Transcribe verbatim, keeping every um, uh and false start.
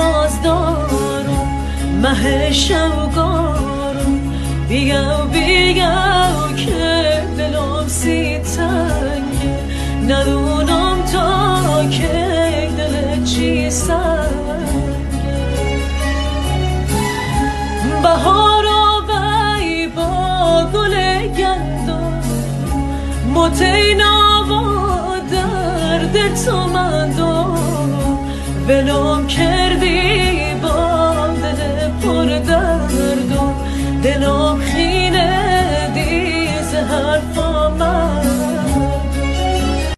راز دارم مه شوگارم بگو بگو که دلم سی تنگه ندونم تا که دل چی سنگه بهار آوی با گل گندم متینا و درد تو مندم ولم کردی با دل پر درد